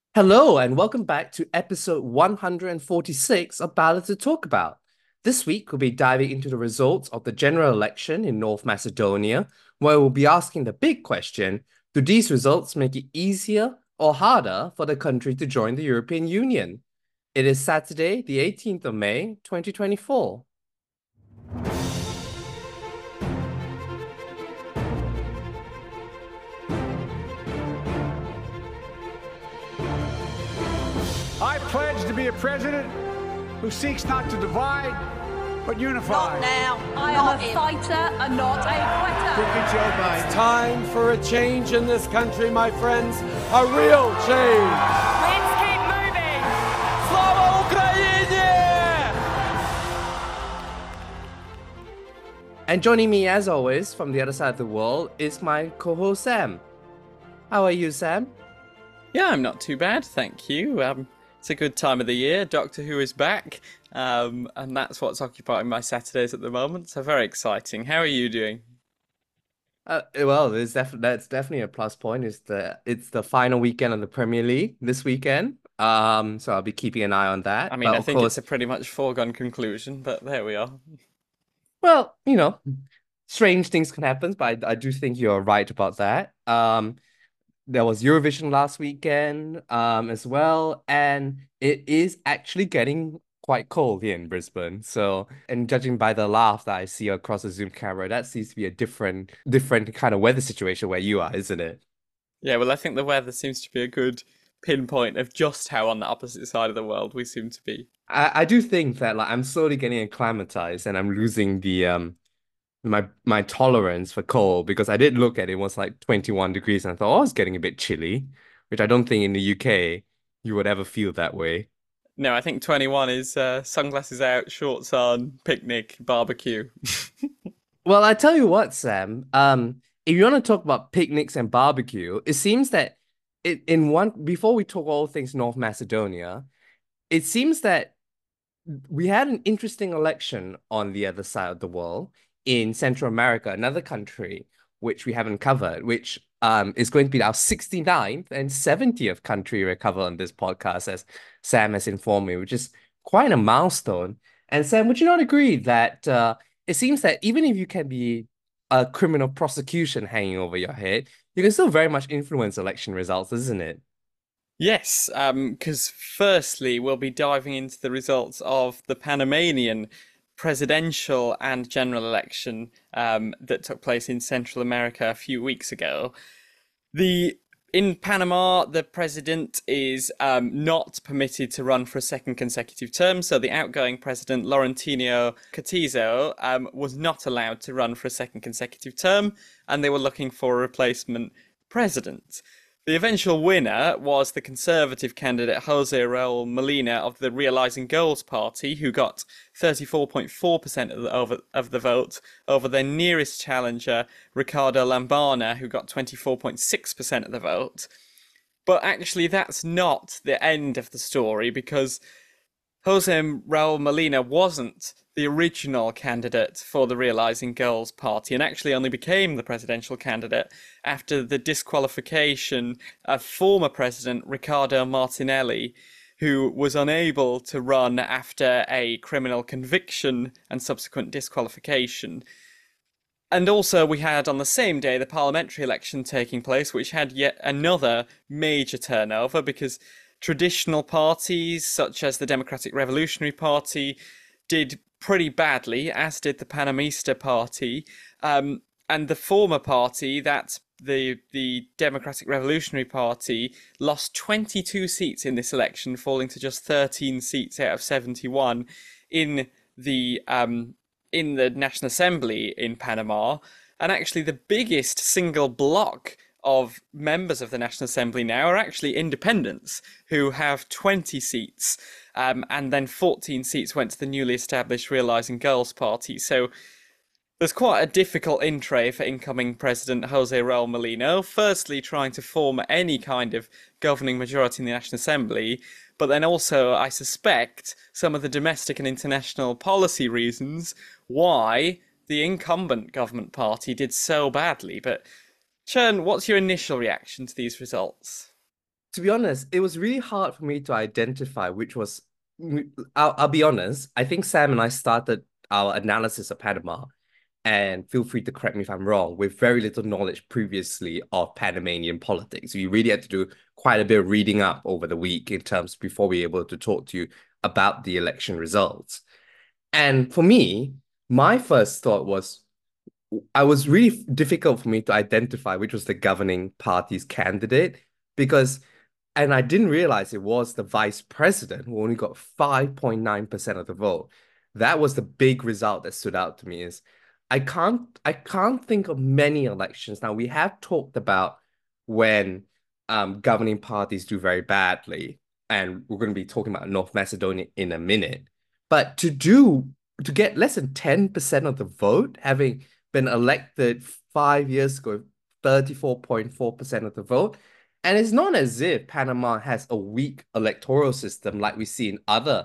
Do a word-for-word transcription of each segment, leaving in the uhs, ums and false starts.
Hello, and welcome back to episode one hundred forty-six of Ballad to Talk About. This week, we'll be diving into the results of the general election in North Macedonia, where we'll be asking the big question: do these results make it easier or harder for the country to join the European Union? It is Saturday, the eighteenth of May, twenty twenty-four. I pledge to be a president who seeks not to divide, but unify. Not now. I Not am a if. fighter and not a quitter. Look at Joe Biden. It's time for a change in this country, my friends. A real change. Let's keep moving. Slava Ukraini! And joining me, as always, from the other side of the world is my co-host Sam. How are you, Sam? Yeah, I'm not too bad, thank you. Um, it's a good time of the year. Doctor Who is back, um, and that's what's occupying my Saturdays at the moment. So very exciting. How are you doing? Uh, well, there's definitely that's definitely a plus point. Is the it's the final weekend of the Premier League this weekend. Um, so I'll be keeping an eye on that. I mean, But I of think course, it's a pretty much foregone conclusion, but there we are. well, you know, strange things can happen, but I, I do think you're right about that. Um, there was Eurovision last weekend, um, as well, and it is actually getting quite cold here in Brisbane. So, and judging by the laugh that I see across the Zoom camera, that seems to be a different, different kind of weather situation where you are, isn't it? Yeah, well, I think the weather seems to be a good pinpoint of just how on the opposite side of the world we seem to be. I, I do think that like I'm slowly getting acclimatized and I'm losing the um my my tolerance for cold because I did look at it, it was like twenty-one degrees and I thought, oh, it's getting a bit chilly, which I don't think in the U K you would ever feel that way. No, I think twenty-one is uh, sunglasses out, shorts on, picnic, barbecue. Well, I tell you what, Sam, um, if you want to talk about picnics and barbecue, it seems that it in one before we talk all things North Macedonia, it seems that we had an interesting election on the other side of the world in Central America, another country which we haven't covered, which um is going to be our sixty-ninth and seventieth country we cover on this podcast, as Sam has informed me, which is quite a milestone. And Sam, would you not agree that uh, it seems that even if you can be a criminal prosecution hanging over your head, you can still very much influence election results, isn't it? Yes, um, because firstly, we'll be diving into the results of the Panamanian presidential and general election um, that took place in Central America a few weeks ago. The in Panama, the president is um, not permitted to run for a second consecutive term. So the outgoing president, Laurentino Cortizo, um, was not allowed to run for a second consecutive term, and they were looking for a replacement president. The eventual winner was the Conservative candidate Jose Raul Molina of the Realising Goals Party, who got thirty-four point four percent of the, over, of the vote over their nearest challenger, Ricardo Lambana, who got twenty-four point six percent of the vote. But actually, that's not the end of the story, because Jose Raul Molina wasn't the original candidate for the Realising Goals Party and actually only became the presidential candidate after the disqualification of former president Ricardo Martinelli, who was unable to run after a criminal conviction and subsequent disqualification. And also, we had on the same day the parliamentary election taking place, which had yet another major turnover because traditional parties, such as the Democratic Revolutionary Party, did pretty badly, as did the Panamista Party. Um, and the former party, that the the Democratic Revolutionary Party, lost twenty-two seats in this election, falling to just thirteen seats out of seventy-one in the um, in the National Assembly in Panama. And actually, the biggest single bloc of members of the National Assembly now are actually independents, who have twenty seats, um, and then fourteen seats went to the newly established Realising Goals Party. So there's quite a difficult in-tray for incoming President Jose Raul Molino, firstly trying to form any kind of governing majority in the National Assembly, but then also, I suspect, some of the domestic and international policy reasons why the incumbent government party did so badly. But Chern, what's your initial reaction to these results? To be honest, it was really hard for me to identify which was. I'll, I'll be honest. I think Sam and I started our analysis of Panama, and feel free to correct me if I'm wrong, with very little knowledge previously of Panamanian politics. We really had to do quite a bit of reading up over the week in terms before we were able to talk to you about the election results. And for me, my first thought was I was really difficult for me to identify which was the governing party's candidate because, and I didn't realize it was the vice president who only got five point nine percent of the vote. That was the big result that stood out to me is I can't I can't think of many elections. Now we have talked about when um governing parties do very badly, and we're going to be talking about North Macedonia in a minute. But to do to get less than ten percent of the vote, having been elected five years ago, thirty-four point four percent of the vote. And it's not as if Panama has a weak electoral system like we see in other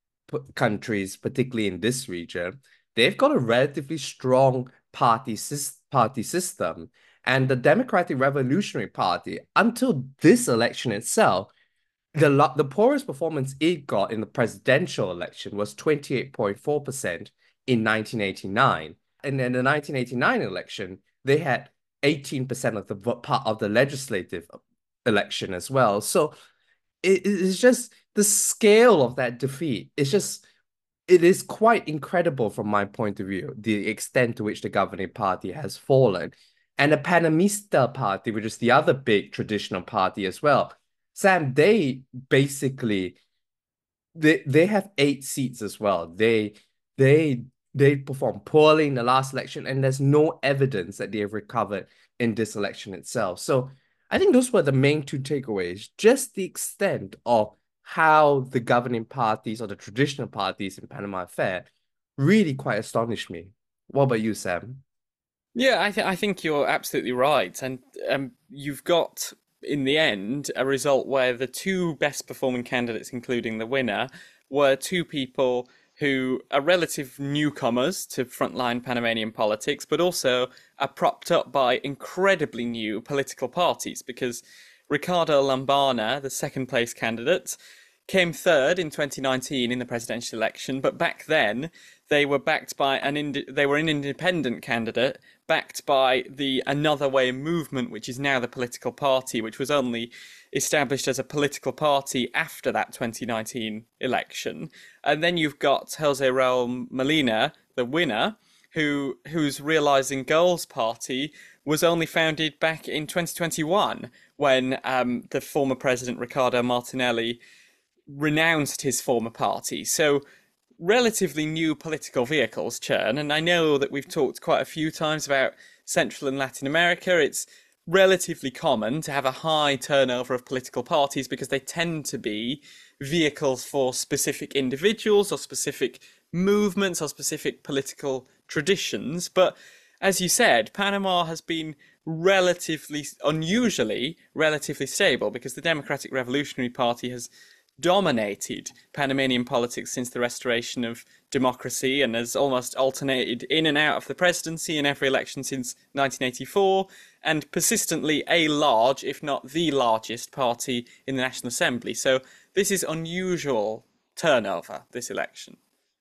countries, particularly in this region. They've got a relatively strong party, party system. And the Democratic Revolutionary Party, until this election itself, the, the poorest performance it got in the presidential election was twenty-eight point four percent in nineteen eighty-nine. And in the nineteen eighty-nine election, they had eighteen percent of the part of the legislative election as well. So it, it's just the scale of that defeat. It's just, it is quite incredible from my point of view, the extent to which the governing party has fallen. And the Panamista party, which is the other big traditional party as well, Sam, they basically, they, they have eight seats as well. They, they, they performed poorly in the last election, and there's no evidence that they have recovered in this election itself. So I think those were the main two takeaways, just the extent of how the governing parties or the traditional parties in Panama fared really quite astonished me. What about you, Sam? Yeah, I, th I think you're absolutely right. And um, you've got, in the end, a result where the two best performing candidates, including the winner, were two people who are relative newcomers to frontline Panamanian politics, but also are propped up by incredibly new political parties, because Ricardo Lombana, the second place candidate, came third in twenty nineteen in the presidential election, but back then they were backed by an ind they were an independent candidate backed by the Another Way movement, which is now the political party, which was only established as a political party after that twenty nineteen election. And then you've got Jose Raul Molina, the winner, who whose Realizing Goals party was only founded back in twenty twenty-one when um, the former president Ricardo Martinelli renounced his former party. So relatively new political vehicles, Churn, and I know that we've talked quite a few times about Central and Latin America. It's relatively common to have a high turnover of political parties because they tend to be vehicles for specific individuals or specific movements or specific political traditions. But as you said, Panama has been relatively, unusually, relatively stable because the Democratic Revolutionary Party has dominated Panamanian politics since the restoration of democracy and has almost alternated in and out of the presidency in every election since nineteen eighty-four, and persistently a large, if not the largest, party in the National Assembly. So this is unusual turnover, this election.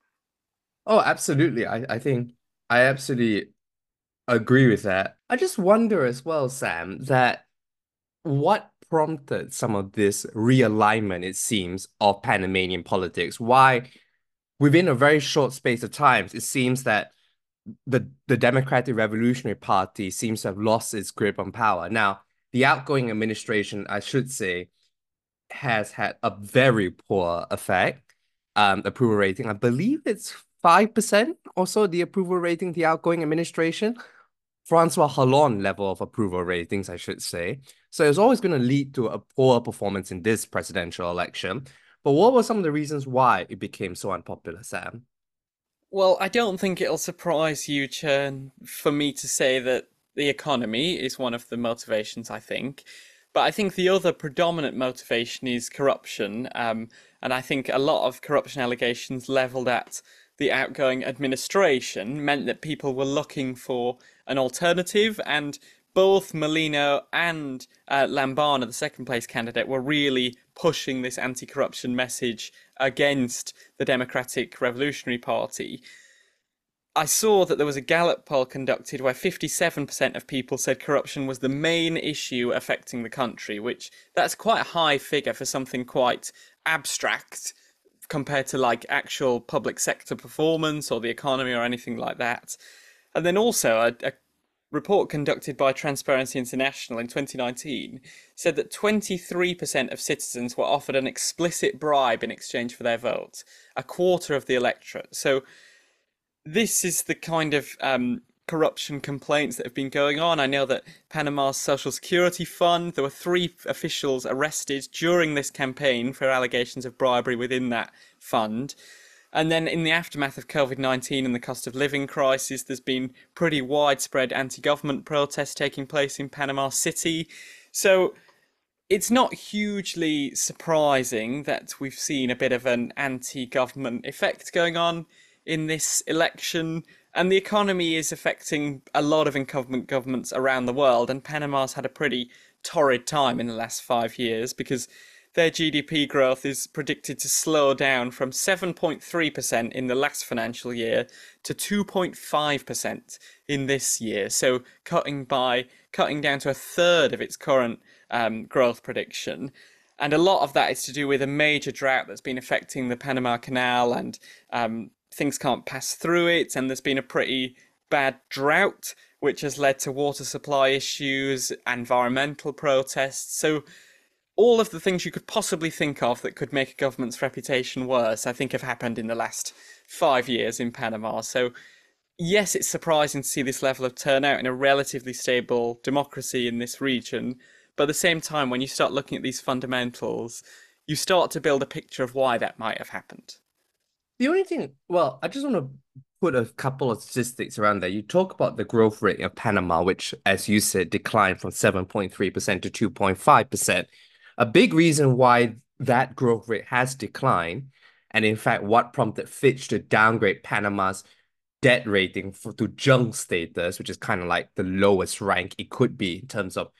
Oh, absolutely. I, I think I absolutely agree with that. I just wonder as well, Sam, that what prompted some of this realignment, it seems, of Panamanian politics? Why, within a very short space of time, it seems that the, the Democratic Revolutionary Party seems to have lost its grip on power. Now, the outgoing administration, I should say, has had a very poor effect, um, approval rating. I believe it's five percent or so, the approval rating, the outgoing administration. Francois Hollande level of approval ratings, I should say. So it's always going to lead to a poor performance in this presidential election. But what were some of the reasons why it became so unpopular, Sam? Well, I don't think it'll surprise you, Churn, for me to say that the economy is one of the motivations, I think. But I think the other predominant motivation is corruption. Um, and I think a lot of corruption allegations levelled at the outgoing administration meant that people were looking for an alternative, and both Molino and uh, Lambana, the second place candidate, were really pushing this anti-corruption message against the Democratic Revolutionary Party. I saw that there was a Gallup poll conducted where fifty-seven percent of people said corruption was the main issue affecting the country, which that's quite a high figure for something quite abstract compared to like actual public sector performance or the economy or anything like that. And then also a, a report conducted by Transparency International in twenty nineteen said that twenty-three percent of citizens were offered an explicit bribe in exchange for their vote, a quarter of the electorate. So this is the kind of um, corruption complaints that have been going on. I know that Panama's Social Security Fund, there were three officials arrested during this campaign for allegations of bribery within that fund. And then in the aftermath of COVID nineteen and the cost of living crisis, there's been pretty widespread anti-government protests taking place in Panama City. So it's not hugely surprising that we've seen a bit of an anti-government effect going on in this election, and the economy is affecting a lot of incumbent governments around the world, and Panama's had a pretty torrid time in the last five years because their G D P growth is predicted to slow down from seven point three percent in the last financial year to two point five percent in this year, so cutting by cutting down to a third of its current um, growth prediction. And a lot of that is to do with a major drought that's been affecting the Panama Canal, and um, things can't pass through it, and there's been a pretty bad drought, which has led to water supply issues, environmental protests. So all of the things you could possibly think of that could make a government's reputation worse, I think have happened in the last five years in Panama. So yes, it's surprising to see this level of turnout in a relatively stable democracy in this region. But at the same time, when you start looking at these fundamentals, you start to build a picture of why that might have happened. The only thing, well, I just want to put a couple of statistics around there. You talk about the growth rate of Panama, which, as you said, declined from seven point three percent to two point five percent. A big reason why that growth rate has declined, and in fact, what prompted Fitch to downgrade Panama's debt rating for, to junk status, which is kind of like the lowest rank it could be in terms of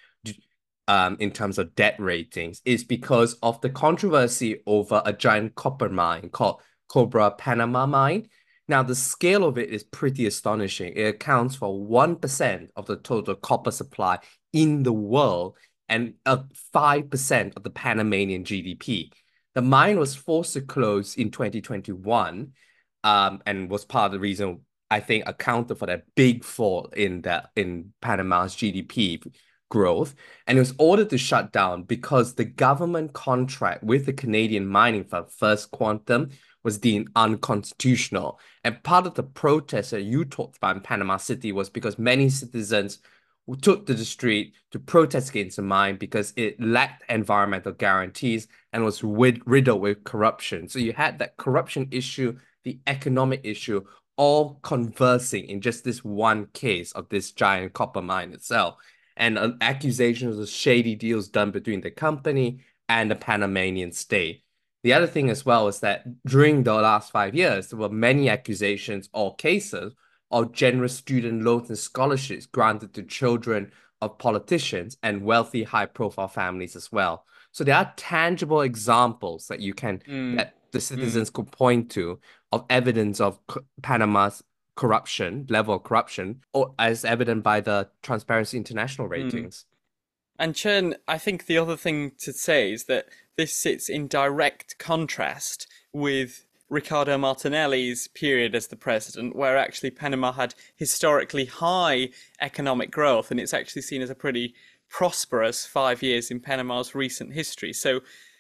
um in terms of debt ratings, is because of the controversy over a giant copper mine called Cobre Panama mine. Now, the scale of it is pretty astonishing. It accounts for one percent of the total copper supply in the world and uh, five percent of the Panamanian G D P. The mine was forced to close in twenty twenty-one um, and was part of the reason, I think, accounted for that big fall in, the, in Panama's G D P growth. And it was ordered to shut down because the government contract with the Canadian mining firm First Quantum was deemed unconstitutional. And part of the protest that you talked about in Panama City was because many citizens took to the street to protest against the mine because it lacked environmental guarantees and was riddled with corruption. So you had that corruption issue, the economic issue, all conversing in just this one case of this giant copper mine itself. And uh, accusations of shady deals done between the company and the Panamanian state. The other thing as well is that during the last five years, there were many accusations or cases of generous student loans and scholarships granted to children of politicians and wealthy, high-profile families as well. So there are tangible examples that you can mm. that the citizens mm. could point to of evidence of Panama's corruption, level of corruption, or as evident by the Transparency International ratings. Mm. And Chen, I think the other thing to say is that this sits in direct contrast with Ricardo Martinelli's period as the president, where actually Panama had historically high economic growth, and it's actually seen as a pretty prosperous five years in Panama's recent history. So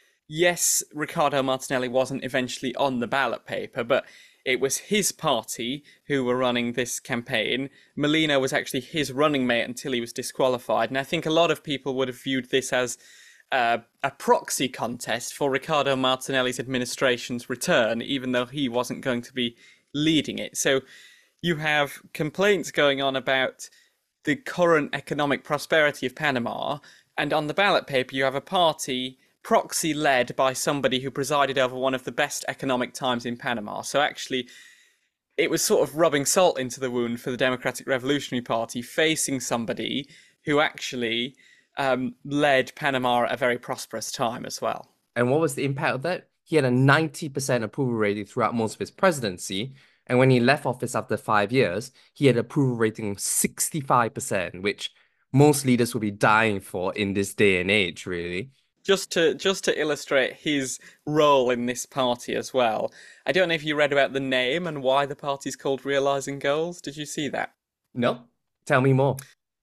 yes, Ricardo Martinelli wasn't eventually on the ballot paper, but it was his party who were running this campaign. Molino was actually his running mate until he was disqualified. And I think a lot of people would have viewed this as uh, a proxy contest for Ricardo Martinelli's administration's return, even though he wasn't going to be leading it. So you have complaints going on about the current economic prosperity of Panama. And on the ballot paper, you have a party proxy led by somebody who presided over one of the best economic times in Panama. So actually, it was sort of rubbing salt into the wound for the Democratic Revolutionary Party, facing somebody who actually um, led Panama at a very prosperous time as well. And what was the impact of that? He had a ninety percent approval rating throughout most of his presidency. And when he left office after five years, he had approval rating of sixty-five percent, which most leaders would be dying for in this day and age, really. Just to just to illustrate his role in this party as well. I don't know if you read about the name and why the party's called Realizing Goals. Did you see that? No? Tell me more.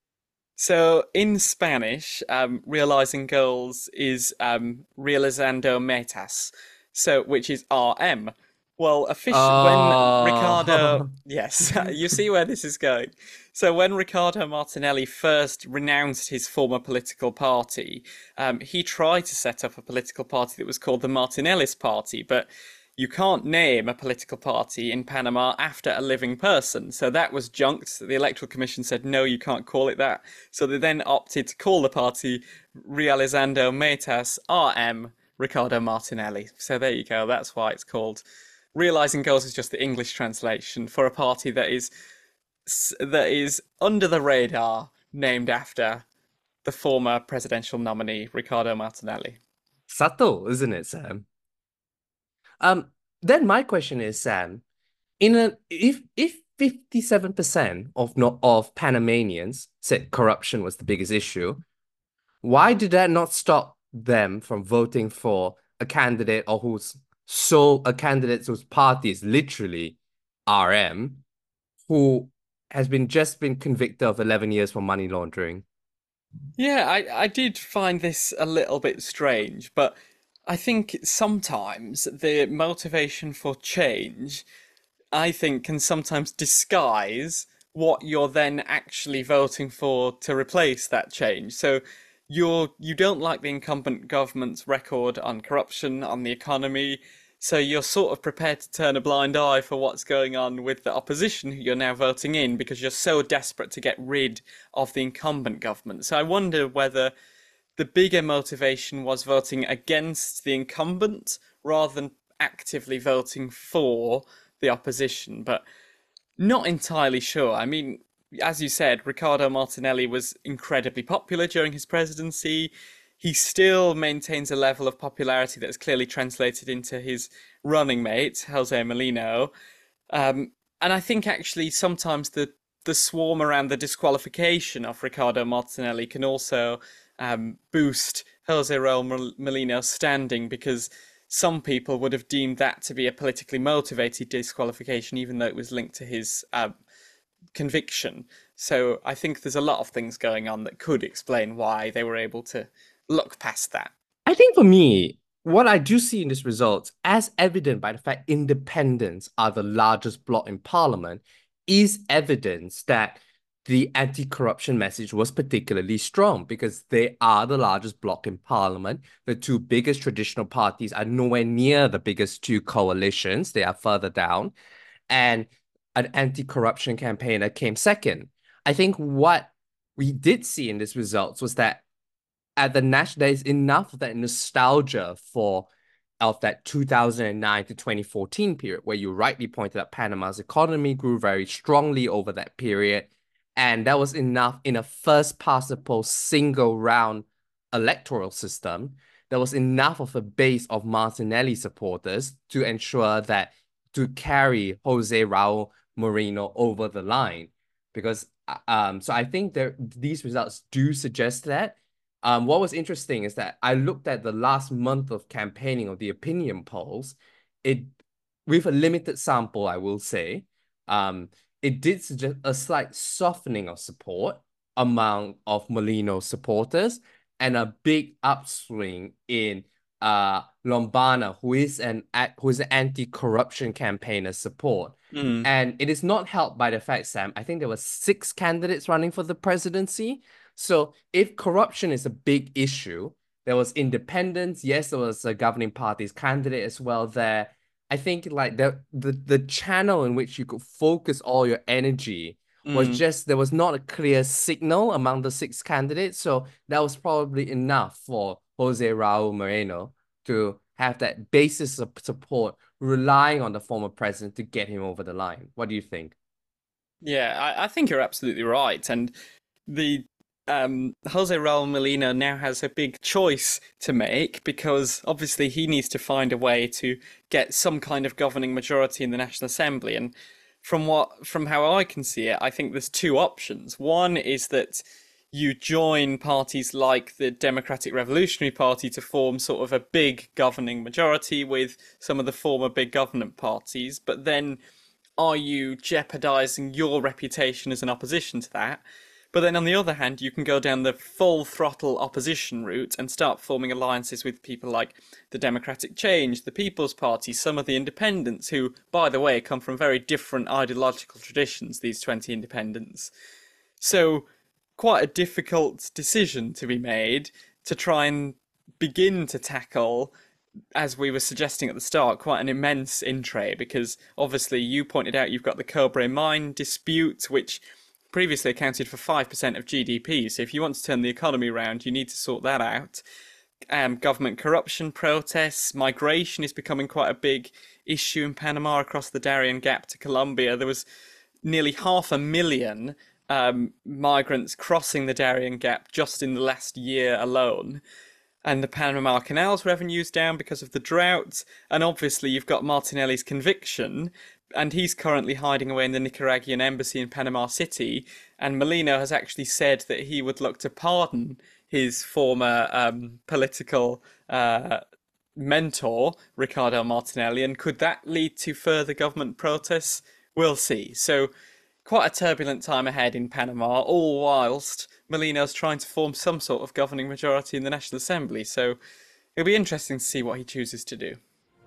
So in Spanish, um, realizing goals is um, realizando metas, so which is R M. Well, officially, Oh. when Ricardo, yes, you see where this is going. So when Ricardo Martinelli first renounced his former political party, um, he tried to set up a political party that was called the Martinellis Party, but you can't name a political party in Panama after a living person. So that was junked. The Electoral Commission said, no, you can't call it that. So they then opted to call the party Realizando Metas R M Ricardo Martinelli. So there you go. That's why it's called. Realizing Goals is just the English translation for a party that is that is under the radar, named after the former presidential nominee, Ricardo Martinelli. Subtle, isn't it, Sam? Um, then my question is, Sam, in a if if fifty-seven percent of not of Panamanians said corruption was the biggest issue, why did that not stop them from voting for a candidate or whose sole a candidate whose party is literally R M, who has been just been convicted of eleven years for money laundering? Yeah, I, I did find this a little bit strange, but I think sometimes the motivation for change, I think, can sometimes disguise what you're then actually voting for to replace that change. So you're you don't like the incumbent government's record on corruption, on the economy, so you're sort of prepared to turn a blind eye for what's going on with the opposition who you're now voting in because you're so desperate to get rid of the incumbent government. So I wonder whether the bigger motivation was voting against the incumbent rather than actively voting for the opposition, but not entirely sure. I mean, as you said, Ricardo Martinelli was incredibly popular during his presidency. He still maintains a level of popularity that is clearly translated into his running mate, Jose Molino. Um, and I think actually sometimes the, the swarm around the disqualification of Ricardo Martinelli can also um, boost Jose Raul Molino's standing, because some people would have deemed that to be a politically motivated disqualification, even though it was linked to his uh, conviction. So I think there's a lot of things going on that could explain why they were able to look past that. I think for me, what I do see in this result, as evident by the fact independents are the largest bloc in parliament, is evidence that the anti-corruption message was particularly strong because they are the largest bloc in parliament. The two biggest traditional parties are nowhere near the biggest two coalitions. They are further down. And an anti-corruption campaign that came second. I think what we did see in this results was that at the national, there is enough of that nostalgia for of that two thousand nine to twenty fourteen period, where you rightly pointed out Panama's economy grew very strongly over that period. And that was enough in a first past the post single round electoral system. There was enough of a base of Martinelli supporters to ensure that to carry Jose Raul Moreno over the line. Because um, so I think there these results do suggest that. Um, what was interesting is that I looked at the last month of campaigning of the opinion polls. It, with a limited sample, I will say, um, it did suggest a slight softening of support among of Molino's supporters and a big upswing in uh Lombana, who is an who is an anti-corruption campaigner support. Mm. And it is not helped by the fact, Sam, I think there were six candidates running for the presidency. So if corruption is a big issue, there was independence. Yes, there was a governing party's candidate as well there. I think like the the, the channel in which you could focus all your energy was Mm. just, there was not a clear signal among the six candidates. So that was probably enough for Jose Raul Moreno to have that basis of support relying on the former president to get him over the line. What do you think? Yeah, I, I think you're absolutely right. And the um, Jose Raul Molino now has a big choice to make, because obviously he needs to find a way to get some kind of governing majority in the National Assembly. And from what from how I can see it, I think there's two options. One is that you join parties like the Democratic Revolutionary Party to form sort of a big governing majority with some of the former big government parties, but then are you jeopardizing your reputation as an opposition to that? But then on the other hand, you can go down the full throttle opposition route and start forming alliances with people like the Democratic Change, the People's Party, some of the independents, who, by the way, come from very different ideological traditions, these twenty independents. So quite a difficult decision to be made to try and begin to tackle, as we were suggesting at the start, quite an immense in tray, because obviously you pointed out you've got the Cobre mine dispute, which previously accounted for five percent of G D P. So if you want to turn the economy around, you need to sort that out. Um, government corruption, protests, migration is becoming quite a big issue in Panama across the Darien Gap to Colombia. There was nearly half a million um, migrants crossing the Darien Gap just in the last year alone. And the Panama Canal's revenue's down because of the drought. And obviously you've got Martinelli's conviction, and he's currently hiding away in the Nicaraguan embassy in Panama City. And Molino has actually said that he would look to pardon his former um, political uh, mentor, Ricardo Martinelli. And could that lead to further government protests? We'll see. So quite a turbulent time ahead in Panama, all whilst Molino's trying to form some sort of governing majority in the National Assembly. So it'll be interesting to see what he chooses to do.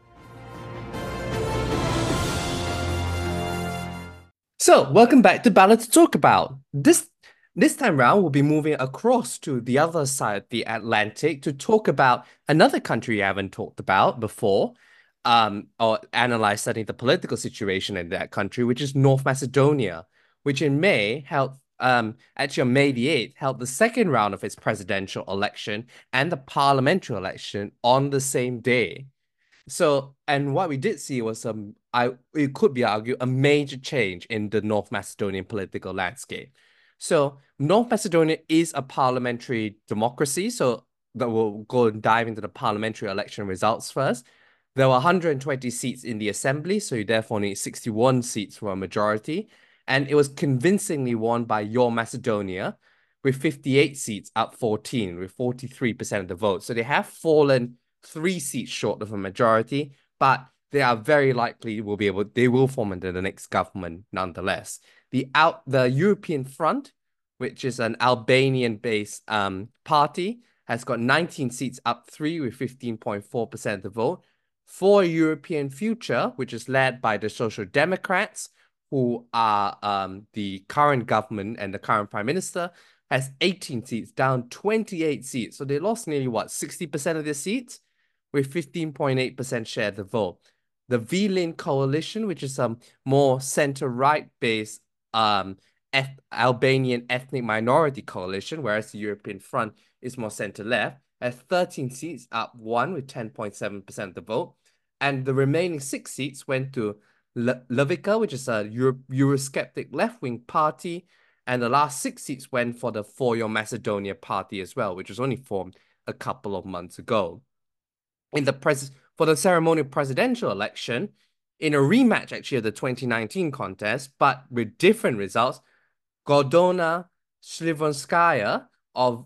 So, welcome back to Ballad to Talk About. This this time round, we'll be moving across to the other side of the Atlantic to talk about another country you haven't talked about before, um, or analyze studying the political situation in that country, which is North Macedonia, which in May held, um, actually on May the eighth, held the second round of its presidential election and the parliamentary election on the same day. So, and what we did see was um, I it could be argued a major change in the North Macedonian political landscape. So, North Macedonia is a parliamentary democracy. So, that we'll go and dive into the parliamentary election results first. There were one hundred twenty seats in the assembly, so you therefore need sixty-one seats for a majority. And it was convincingly won by Your Macedonia, with fifty-eight seats, up fourteen, with forty-three percent of the vote. So they have fallen three seats short of a majority, but they are very likely will be able, they will form under the next government nonetheless. The out the European Front, which is an Albanian-based um party, has got nineteen seats, up three, with fifteen point four percent of the vote. For European Future, which is led by the Social Democrats, who are um the current government and the current prime minister, has eighteen seats, down twenty-eight seats. So they lost nearly, what, sixty percent of their seats, with fifteen point eight percent share of the vote. The V-Lin coalition, which is a um, more center-right based um, eth Albanian ethnic minority coalition, whereas the European Front is more center-left, has thirteen seats, up one, with ten point seven percent of the vote. And the remaining six seats went to Le Levica, which is a Euro Eurosceptic left-wing party. And the last six seats went for the For Your Macedonia party as well, which was only formed a couple of months ago. In the pres for the ceremonial presidential election, in a rematch actually of the twenty nineteen contest, but with different results, Gordana Slivonskaya of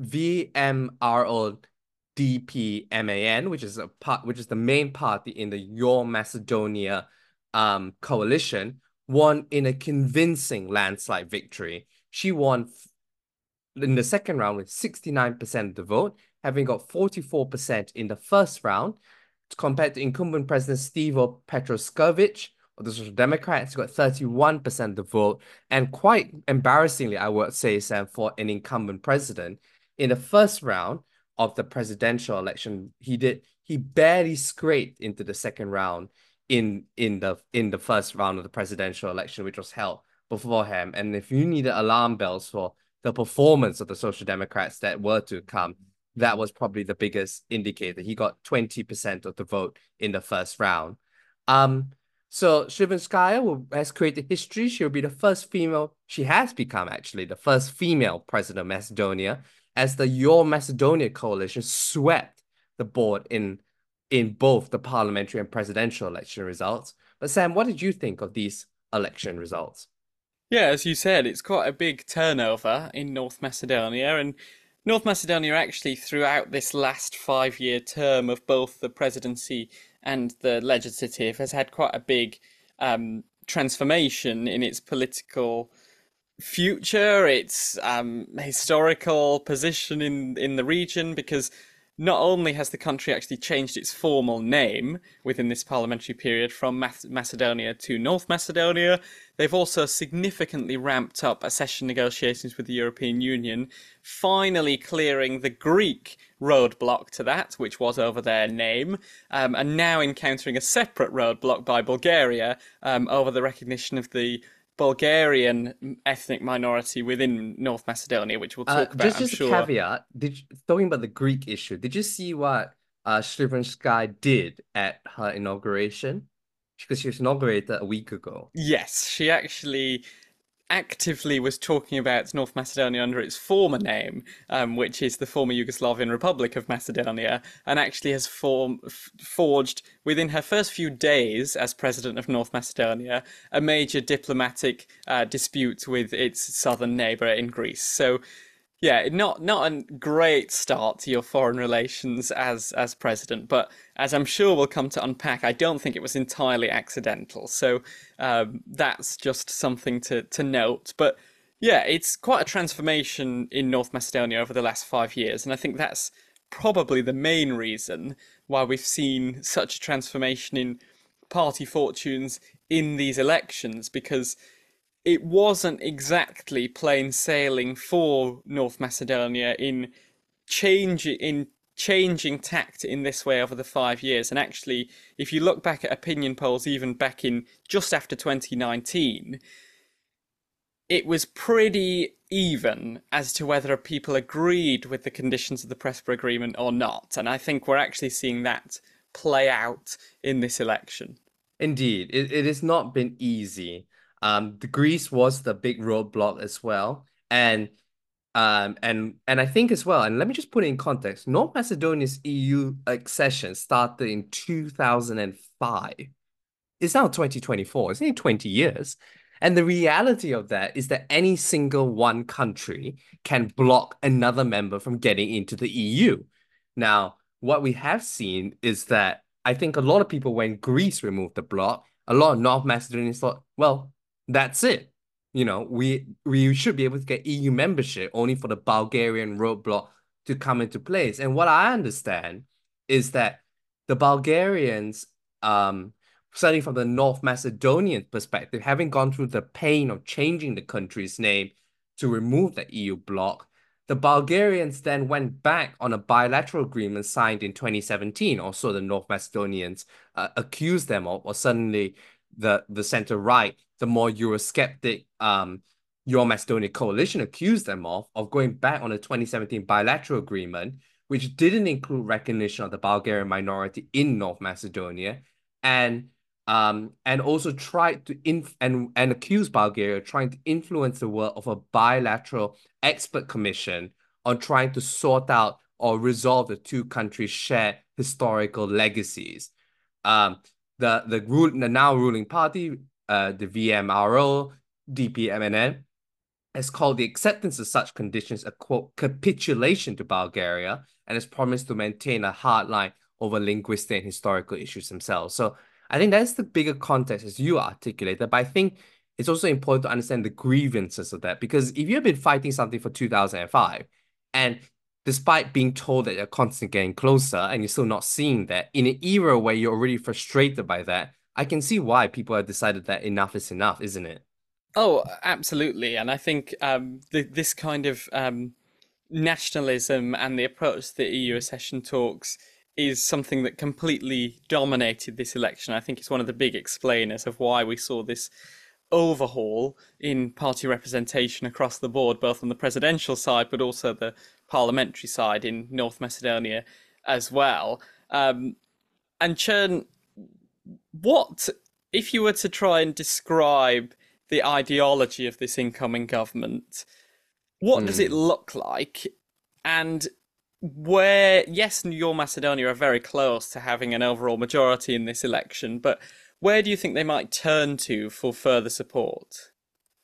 V M R O D P M A N, which is a part, which is the main party in the Your Macedonia um coalition, won in a convincing landslide victory. She won in the second round with sixty-nine percent of the vote, having got forty-four percent in the first round, compared to incumbent President Stevo Petroskovic of the Social Democrats, who got thirty-one percent of the vote. And quite embarrassingly, I would say, Sam, for an incumbent president, in the first round of the presidential election, he did he barely scraped into the second round in in the in the first round of the presidential election, which was held beforehand. And if you needed alarm bells for the performance of the Social Democrats that were to come, that was probably the biggest indicator. He got twenty percent of the vote in the first round. Um, so Slivonskaya has created history. She'll be the first female she has become actually the first female president of Macedonia as the Your Macedonia coalition swept the board in in both the parliamentary and presidential election results. But Sam, what did you think of these election results? Yeah, as you said, it's quite a big turnover in North Macedonia, and North Macedonia actually, throughout this last five-year term of both the presidency and the legislative, has had quite a big um, transformation in its political future, its um, historical position in in the region, because not only has the country actually changed its formal name within this parliamentary period from Macedonia to North Macedonia, they've also significantly ramped up accession negotiations with the European Union, finally clearing the Greek roadblock to that, which was over their name, um, and now encountering a separate roadblock by Bulgaria um, over the recognition of the Bulgarian ethnic minority within North Macedonia, which we'll talk Uh, about, just I'm just a sure. caveat. Did you, talking about the Greek issue, did you see what uh Srivanshkai did at her inauguration? Because she was inaugurated a week ago. Yes, she actually actively was talking about North Macedonia under its former name, um, which is the former Yugoslavian Republic of Macedonia, and actually has form, f- forged, within her first few days as president of North Macedonia, a major diplomatic uh, dispute with its southern neighbour in Greece. So, yeah, not not a great start to your foreign relations as as president, but as I'm sure we'll come to unpack, I don't think it was entirely accidental. So um, that's just something to to note. But yeah, it's quite a transformation in North Macedonia over the last five years, and I think that's probably the main reason why we've seen such a transformation in party fortunes in these elections, because it wasn't exactly plain sailing for North Macedonia in change in changing tact in this way over the five years. And actually, if you look back at opinion polls, even back in just after twenty nineteen, it was pretty even as to whether people agreed with the conditions of the Prespa Agreement or not. And I think we're actually seeing that play out in this election. Indeed, it, it has not been easy. Um, the Greece was the big roadblock as well, and um, and and I think as well. And let me just put it in context. North Macedonia's E U accession started in two thousand five. It's now twenty twenty-four. It's only twenty years. And the reality of that is that any single one country can block another member from getting into the E U. Now, what we have seen is that I think a lot of people, when Greece removed the block, a lot of North Macedonians thought, well, that's it. You know, we we should be able to get E U membership only for the Bulgarian roadblock to come into place. And what I understand is that the Bulgarians, um, certainly from the North Macedonian perspective, having gone through the pain of changing the country's name to remove the E U bloc, the Bulgarians then went back on a bilateral agreement signed in twenty seventeen. Also, the North Macedonians uh, accused them of, or suddenly the, the center-right, the more Eurosceptic um, Your Macedonia coalition accused them of, of going back on a twenty seventeen bilateral agreement, which didn't include recognition of the Bulgarian minority in North Macedonia, and um, and also tried to inf and, and accuse Bulgaria of trying to influence the work of a bilateral expert commission on trying to sort out or resolve the two countries' shared historical legacies. Um, the the, rule, the now ruling party, uh, the V M R O, D P M N N, has called the acceptance of such conditions a quote capitulation to Bulgaria, and has promised to maintain a hard line over linguistic and historical issues themselves. So I think that's the bigger context as you articulated, but I think it's also important to understand the grievances of that, because if you've been fighting something for two thousand five, and despite being told that you're constantly getting closer and you're still not seeing that, in an era where you're already frustrated by that, I can see why people have decided that enough is enough, isn't it? Oh, absolutely. And I think um, the, this kind of um, nationalism and the approach to the E U accession talks is something that completely dominated this election. I think it's one of the big explainers of why we saw this overhaul in party representation across the board, both on the presidential side, but also the parliamentary side in North Macedonia as well. Um, and Chern, what, if you were to try and describe the ideology of this incoming government. What does it Mm. look like? And where, yes, Your Macedonia are very close to having an overall majority in this election, but where do you think they might turn to for further support?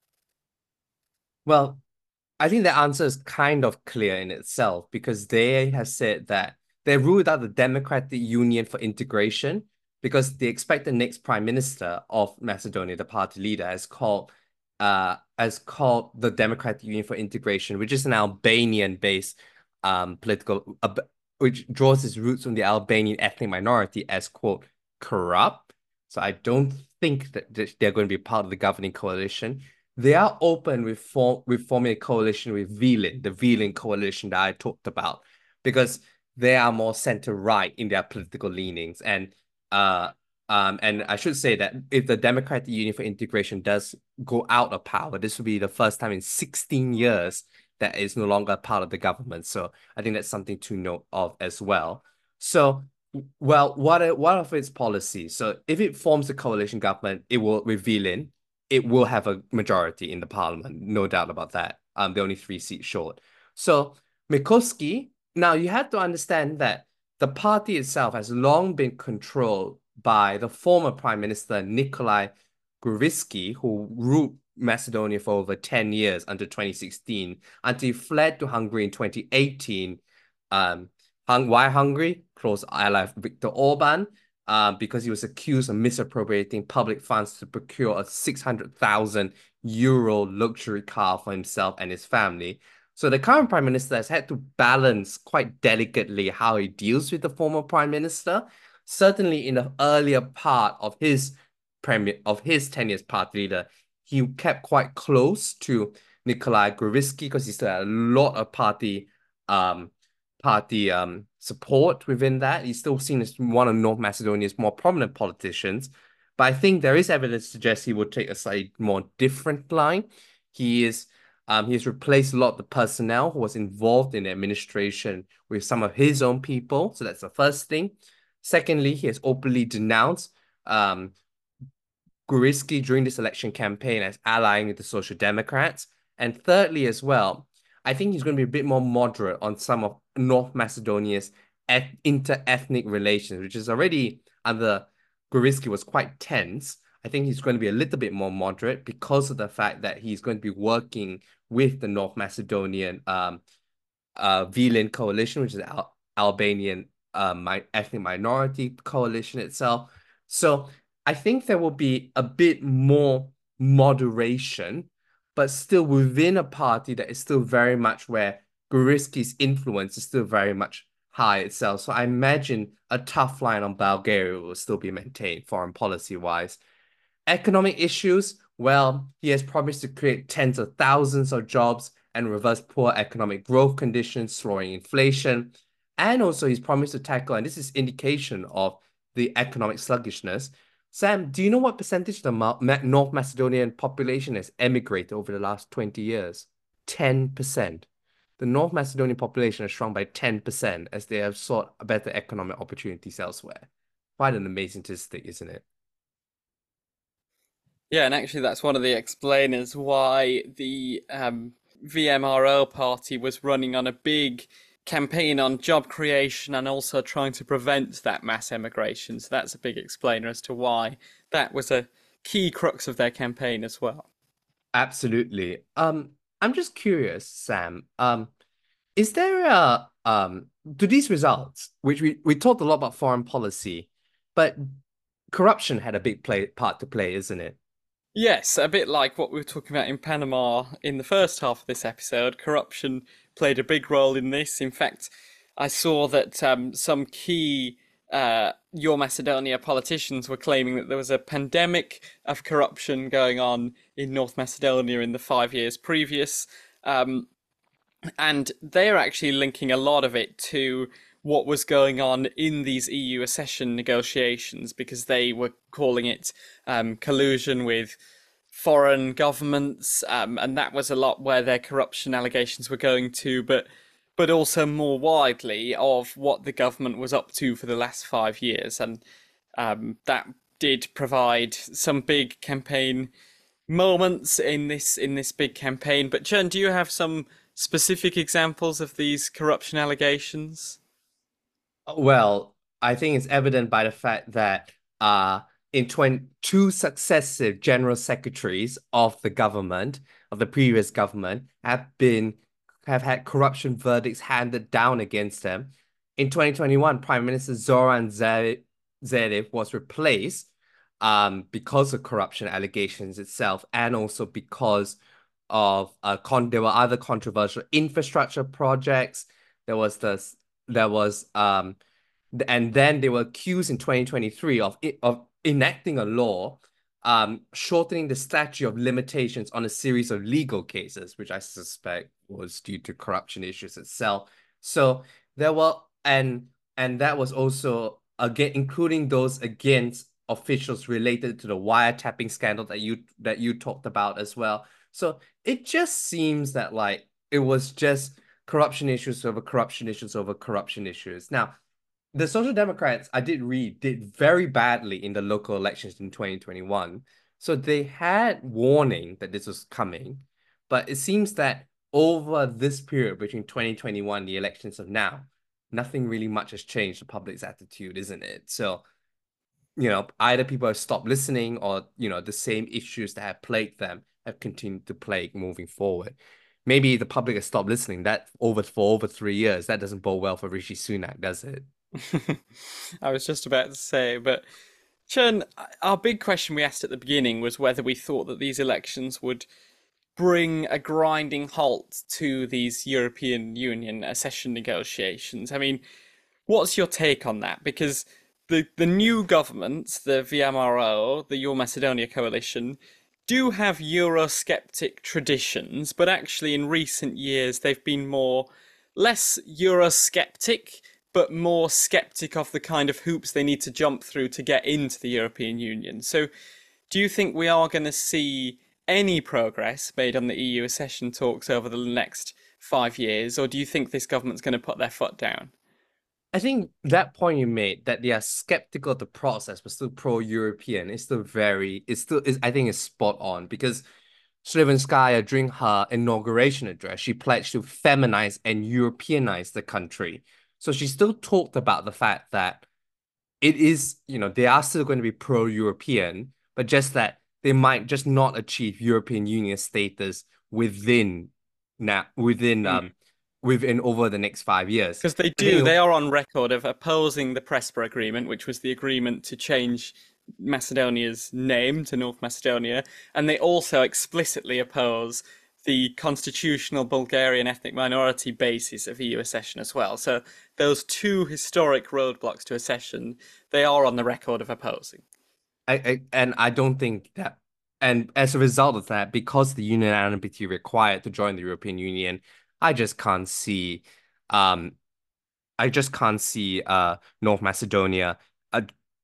Well, I think the answer is kind of clear in itself because they have said that they ruled out the Democratic Union for Integration because they expect the next prime minister of Macedonia, the party leader, as called uh as called the Democratic Union for Integration, which is an Albanian-based um political uh, which draws its roots from the Albanian ethnic minority as quote corrupt. So I don't think that they're going to be part of the governing coalition. They are open with, form, with forming a coalition with Vilin, the Vilin coalition that I talked about, because they are more center-right in their political leanings. And uh, um, and I should say that if the Democratic Union for Integration does go out of power, this will be the first time in sixteen years that is no longer part of the government. So I think that's something to note of as well. So, well, what are, what of its policies? So if it forms a coalition government, it will reveal in it will have a majority in the parliament, no doubt about that. Um, they're only three seats short. So Mikoski, now you have to understand that the party itself has long been controlled by the former Prime Minister Nikolai Gruevski, who ruled Macedonia for over ten years until twenty sixteen, until he fled to Hungary in twenty eighteen. Um, hung, why Hungary? Close ally of Viktor Orban. Uh, because he was accused of misappropriating public funds to procure a six hundred thousand euro luxury car for himself and his family. So the current prime minister has had to balance quite delicately how he deals with the former prime minister. Certainly in the earlier part of his premier of his tenure as party leader, he kept quite close to Nikolai Gruevski because he still had a lot of party um party um support within that. He's still seen as one of North Macedonia's more prominent politicians, but I think there is evidence to suggest he would take a slightly more different line. He is um he has replaced a lot of the personnel who was involved in the administration with some of his own people. So that's the first thing. Secondly, he has openly denounced um Gruevski during this election campaign as allying with the Social Democrats. And thirdly, as well, I think he's going to be a bit more moderate on some of North Macedonia's et- inter-ethnic relations, which is already under Gruevski was quite tense. I think he's going to be a little bit more moderate because of the fact that he's going to be working with the North Macedonian um, uh, Vilin coalition, which is the Al- Albanian uh, my ethnic minority coalition itself. So I think there will be a bit more moderation, but still within a party that is still very much where Gruevski's influence is still very much high itself. So I imagine a tough line on Bulgaria will still be maintained foreign policy wise. Economic issues, well, he has promised to create tens of thousands of jobs and reverse poor economic growth conditions, slowing inflation. And also he's promised to tackle, and this is indication of the economic sluggishness. Sam, do you know what percentage of the Ma- Ma- North Macedonian population has emigrated over the last twenty years? ten percent. The North Macedonian population has shrunk by ten percent as they have sought better economic opportunities elsewhere. Quite an amazing statistic, isn't it? Yeah, and actually that's one of the explainers why the um, V M R O party was running on a big campaign on job creation and also trying to prevent that mass emigration. So that's a big explainer as to why that was a key crux of their campaign as well. Absolutely. Um, I'm just curious, Sam. Um, is there a um do these results, which we, we talked a lot about foreign policy, but corruption had a big play part to play, isn't it? Yes, a bit like what we were talking about in Panama in the first half of this episode. Corruption played a big role in this. In fact, I saw that um, some key uh, Your Macedonia politicians were claiming that there was a pandemic of corruption going on in North Macedonia in the five years previous. Um, and they're actually linking a lot of it to what was going on in these E U accession negotiations, because they were calling it um, collusion with foreign governments, um, and that was a lot where their corruption allegations were going to, but but also more widely of what the government was up to for the last five years, and um, that did provide some big campaign moments in this in this big campaign. But Chen, do you have some specific examples of these corruption allegations? Well, I think it's evident by the fact that uh, in twenty, two successive general secretaries of the government, of the previous government, have been have had corruption verdicts handed down against them. In twenty twenty-one, Prime Minister Zoran Zaev was replaced um, because of corruption allegations itself, and also because of uh, con there were other controversial infrastructure projects. There was the there was um and then they were accused in twenty twenty-three of of enacting a law um shortening the statute of limitations on a series of legal cases, which I suspect was due to corruption issues itself. So there were and and that was also again including those against officials related to the wiretapping scandal that you that you talked about as well. So it just seems that like it was just corruption issues over corruption issues over corruption issues. Now, the Social Democrats, I did read, did very badly in the local elections in twenty twenty-one. So they had warning that this was coming. But it seems that over this period between twenty twenty-one and the elections of now, nothing really much has changed the public's attitude, isn't it? So, you know, either people have stopped listening or, you know, the same issues that have plagued them have continued to plague moving forward. Maybe the public has stopped listening. That over for over three years, that doesn't bode well for Rishi Sunak, does it? I was just about to say, but Chen, our big question we asked at the beginning was whether we thought that these elections would bring a grinding halt to these European Union accession negotiations. I mean, what's your take on that? Because the, the new government, the V M R O, the Your Macedonia coalition, do have Eurosceptic traditions, but actually in recent years they've been more less Eurosceptic, but more skeptic of the kind of hoops they need to jump through to get into the European Union. So do you think we are going to see any progress made on the E U accession talks over the next five years, or do you think this government's going to put their foot down? I think that point you made, that they are skeptical of the process but still pro-European, is still very, it's still, is I think is spot on, because Srivanskaya, during her inauguration address, she pledged to feminize and Europeanize the country. So she still talked about the fact that it is, you know, they are still going to be pro-European, but just that they might just not achieve European Union status within now, within mm. um within over the next five years. Because they do, they are on record of opposing the Prespa Agreement, which was the agreement to change Macedonia's name to North Macedonia, and they also explicitly oppose the constitutional Bulgarian ethnic minority basis of E U accession as well. So those two historic roadblocks to accession, they are on the record of opposing. I, I and I don't think that, and as a result of that, because the unanimity required to join the European Union, I just can't see, um, I just can't see uh North Macedonia uh,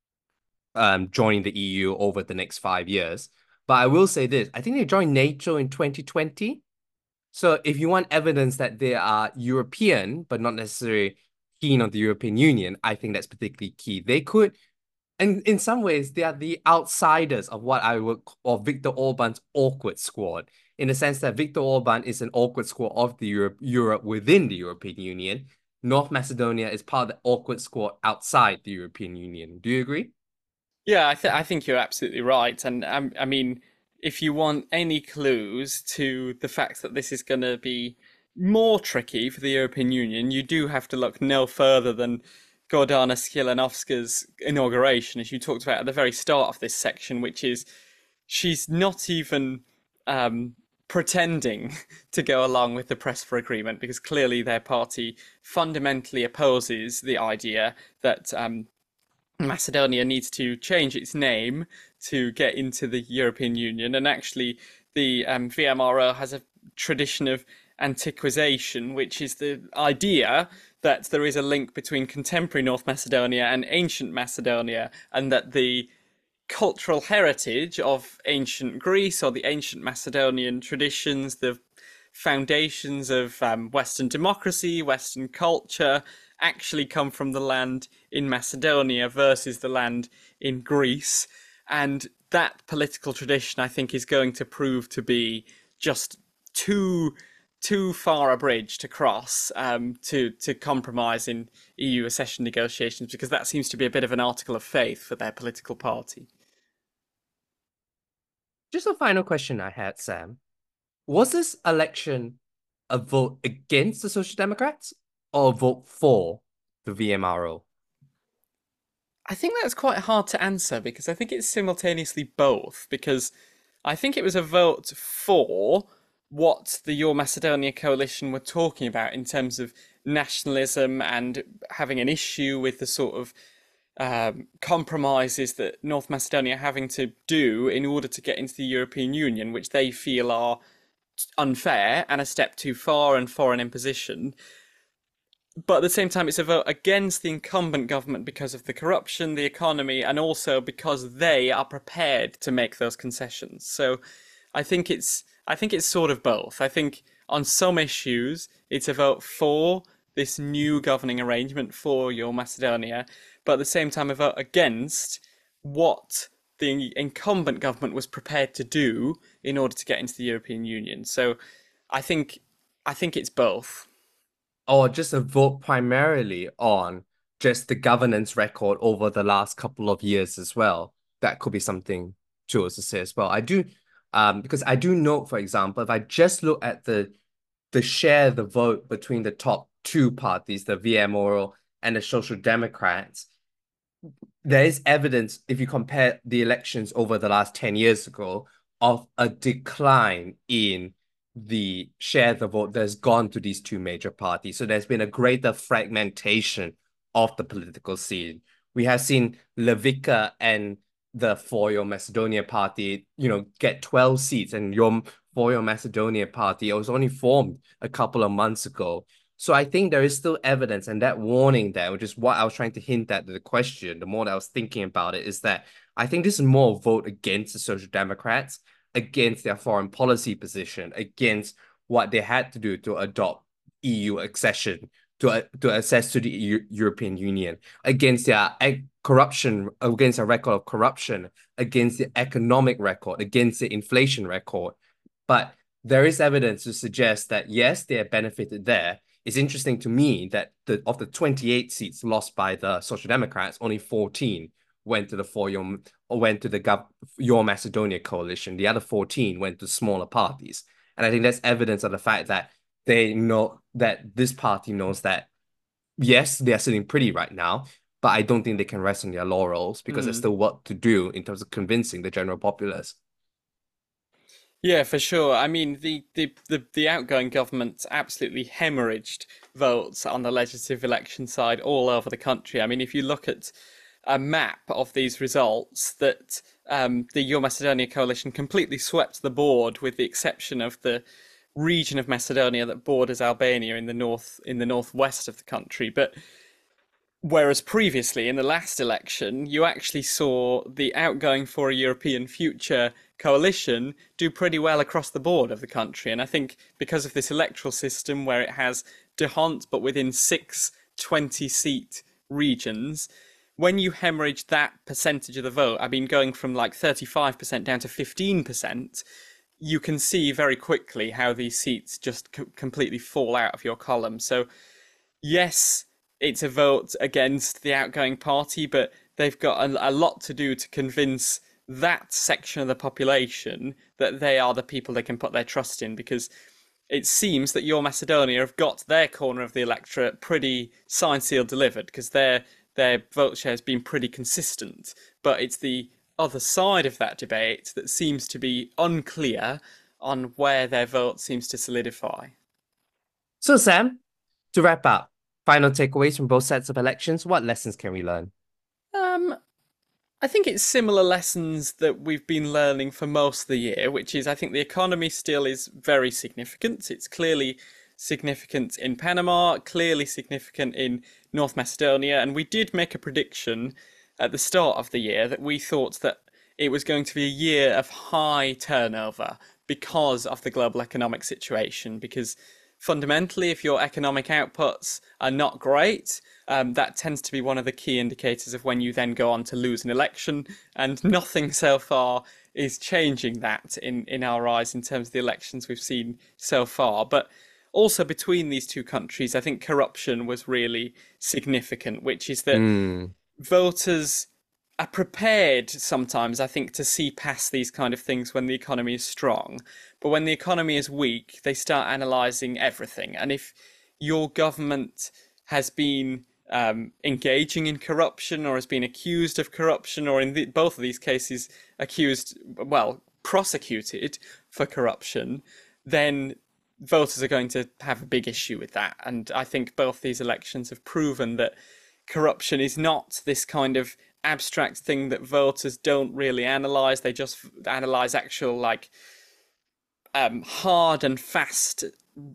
um joining the E U over the next five years. But I will say this, I think they joined NATO in twenty twenty. So if you want evidence that they are European, but not necessarily keen on the European Union, I think that's particularly key. They could, and in some ways, they are the outsiders of what I would call Viktor Orban's awkward squad, in the sense that Viktor Orban is an awkward squad of the Europe, Europe within the European Union. North Macedonia is part of the awkward squad outside the European Union. Do you agree? Yeah, I, th I think you're absolutely right. And um, I mean, if you want any clues to the fact that this is going to be more tricky for the European Union, you do have to look no further than Gordana Skilinovska's inauguration, as you talked about at the very start of this section, which is she's not even um, pretending to go along with the Prespa Agreement, because clearly their party fundamentally opposes the idea that um, Macedonia needs to change its name to get into the European Union. And actually, the um, V M R O has a tradition of antiquization, which is the idea that there is a link between contemporary North Macedonia and ancient Macedonia, and that the cultural heritage of ancient Greece or the ancient Macedonian traditions, the foundations of um, Western democracy, Western culture, actually come from the land in Macedonia versus the land in Greece. And that political tradition, I think, is going to prove to be just too too far a bridge to cross um, to to compromise in E U accession negotiations, because that seems to be a bit of an article of faith for their political party. Just a final question I had, Sam. Was this election a vote against the Social Democrats or a vote for the V M R O? I think that's quite hard to answer, because I think it's simultaneously both, because I think it was a vote for what the Your Macedonia coalition were talking about in terms of nationalism and having an issue with the sort of um, compromises that North Macedonia are having to do in order to get into the European Union, which they feel are unfair and a step too far and foreign imposition. But at the same time, it's a vote against the incumbent government because of the corruption, the economy, and also because they are prepared to make those concessions. So I think it's I think it's sort of both. I think on some issues, it's a vote for this new governing arrangement for Your Macedonia, but at the same time, a vote against what the incumbent government was prepared to do in order to get into the European Union. So I think I think it's both. Or just a vote primarily on just the governance record over the last couple of years as well. That could be something Jules to say as well. I do, um, because I do note, for example, if I just look at the the share of the vote between the top two parties, the V M R O and the Social Democrats, there is evidence, if you compare the elections over the last ten years ago, of a decline in the share of the vote that's gone to these two major parties. So there's been a greater fragmentation of the political scene. We have seen Levica and the For Your Macedonia party, you know, get twelve seats, and your For Your Macedonia party, it was only formed a couple of months ago. So I think there is still evidence, and that warning there, which is what I was trying to hint at the question, the more that I was thinking about it, is that I think this is more a vote against the Social Democrats, against their foreign policy position, against what they had to do to adopt E U accession, to, uh, to access to the E U, European Union, against their corruption, against a record of corruption, against the economic record, against the inflation record. But there is evidence to suggest that, yes, they have benefited there. It's interesting to me that the, of the twenty-eight seats lost by the Social Democrats, only fourteen went to the For Your or went to the Gov Your Macedonia coalition. The other fourteen went to smaller parties. And I think that's evidence of the fact that they know that this party knows that, yes, they are sitting pretty right now, but I don't think they can rest on their laurels, because mm. there's still work to do in terms of convincing the general populace. Yeah, for sure. I mean, the, the, the, the outgoing government absolutely hemorrhaged votes on the legislative election side all over the country. I mean, if you look at a map of these results, that um, the Your Macedonia coalition completely swept the board, with the exception of the region of Macedonia that borders Albania in the north, in the northwest of the country. But whereas previously, in the last election, you actually saw the outgoing For a European Future coalition do pretty well across the board of the country. And I think because of this electoral system where it has Dehont, but within six twenty-seat regions, when you hemorrhage that percentage of the vote, I mean, going from like thirty-five percent down to fifteen percent, you can see very quickly how these seats just co- completely fall out of your column. So, yes, it's a vote against the outgoing party, but they've got a, a lot to do to convince that section of the population that they are the people they can put their trust in, because it seems that Your Macedonia have got their corner of the electorate pretty signed, sealed, delivered, because their their vote share has been pretty consistent. But it's the other side of that debate that seems to be unclear on where their vote seems to solidify. So, Sam, to wrap up, final takeaways from both sets of elections, what lessons can we learn? Um, I think it's similar lessons that we've been learning for most of the year, which is I think the economy still is very significant. It's clearly significant in Panama, clearly significant in North Macedonia, and we did make a prediction at the start of the year that we thought that it was going to be a year of high turnover because of the global economic situation, because fundamentally, if your economic outputs are not great, um, that tends to be one of the key indicators of when you then go on to lose an election. And nothing so far is changing that in, in our eyes in terms of the elections we've seen so far. But also between these two countries, I think corruption was really significant, which is that Mm. voters are prepared sometimes, I think, to see past these kind of things when the economy is strong. But when the economy is weak, they start analysing everything. And if your government has been um, engaging in corruption or has been accused of corruption, or in the, both of these cases accused, well, prosecuted for corruption, then voters are going to have a big issue with that. And I think both these elections have proven that corruption is not this kind of abstract thing that voters don't really analyze. They just analyze actual, like, um, hard and fast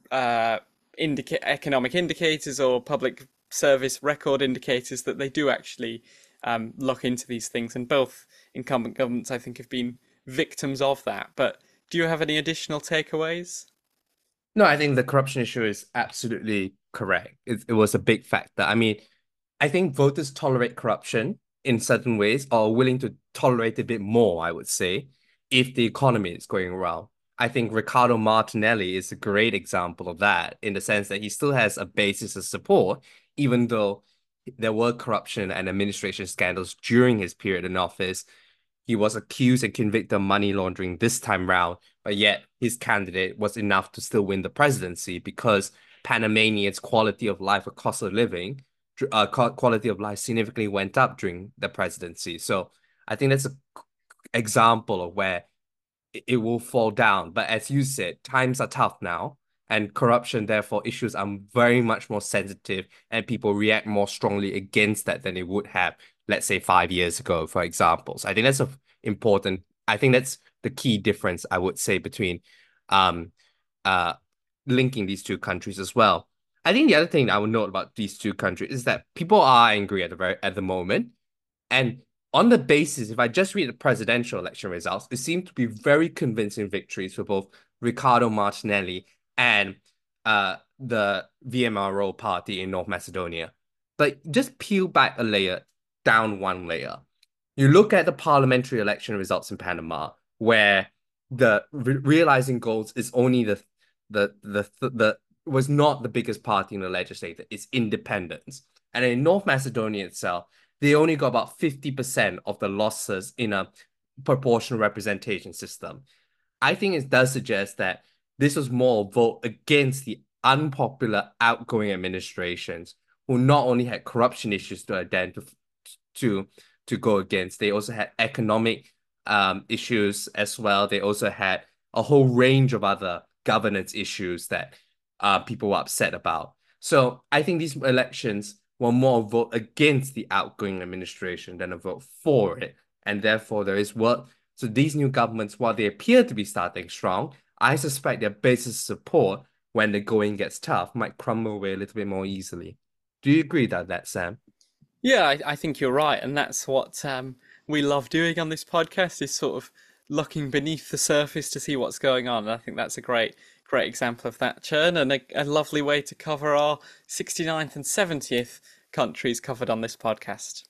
uh, indica- economic indicators or public service record indicators, that they do actually um, look into these things. And both incumbent governments, I think, have been victims of that. But do you have any additional takeaways? No, I think the corruption issue is absolutely correct. It, it was a big factor. I mean, I think voters tolerate corruption in certain ways, or are willing to tolerate a bit more, I would say, if the economy is going well. I think Riccardo Martinelli is a great example of that, in the sense that he still has a basis of support, even though there were corruption and administration scandals during his period in office. He was accused and convicted of money laundering this time round, but yet his candidate was enough to still win the presidency because Panamanians' quality of life or cost of living, uh, quality of life significantly went up during the presidency. So I think that's an example of where it, it will fall down. But as you said, times are tough now, and corruption, therefore, issues are very much more sensitive, and people react more strongly against that than they would have, let's say, five years ago, for example. So I think that's a important, I think that's the key difference, I would say, between um uh linking these two countries as well. I think the other thing I would note about these two countries is that people are angry at the very at the moment. And on the basis, if I just read the presidential election results, it seemed to be very convincing victories for both Riccardo Martinelli and uh the V M R O party in North Macedonia. But just peel back a layer, down one layer. You look at the parliamentary election results in Panama, where the re realizing goals is only the the the the, the was not the biggest party in the legislature. It's independence. And in North Macedonia itself, they only got about fifty percent of the losses in a proportional representation system. I think it does suggest that this was more a vote against the unpopular outgoing administrations, who not only had corruption issues to identify to to go against, they also had economic um issues as well. They also had a whole range of other governance issues that uh people were upset about. So I think these elections were more a vote against the outgoing administration than a vote for it, and therefore there is work. So these new governments, while they appear to be starting strong, I suspect their basis of support, when the going gets tough, might crumble away a little bit more easily. Do you agree with that, Sam? Yeah, I, I think you're right, and that's what um, we love doing on this podcast, is sort of looking beneath the surface to see what's going on. And I think that's a great, great example of that, Churn, and a, a lovely way to cover our sixty-ninth and seventieth countries covered on this podcast.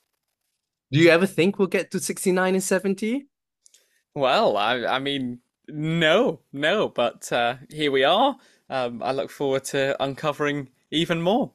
Do you ever think we'll get to sixty-nine and seventy? Well, I, I mean, no, no, but uh, here we are. Um, I look forward to uncovering even more.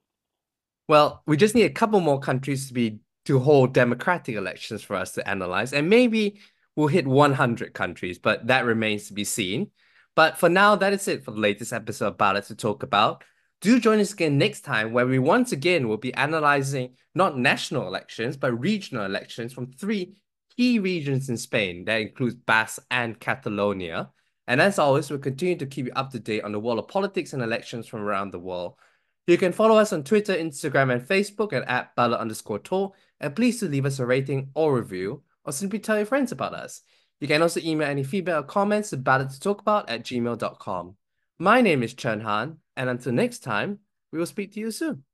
Well, we just need a couple more countries to be to hold democratic elections for us to analyze, and maybe we'll hit one hundred countries, but that remains to be seen. But for now, that is it for the latest episode of Ballot to Talk About. Do join us again next time, where we once again will be analyzing not national elections, but regional elections from three key regions in Spain. That includes Basque and Catalonia. And as always, we'll continue to keep you up to date on the world of politics and elections from around the world. You can follow us on Twitter, Instagram, and Facebook at, at ballot underscore talk. And please do leave us a rating or review, or simply tell your friends about us. You can also email any feedback or comments to ballot to talk about at gmail dot com. My name is Chen Han, and until next time, we will speak to you soon.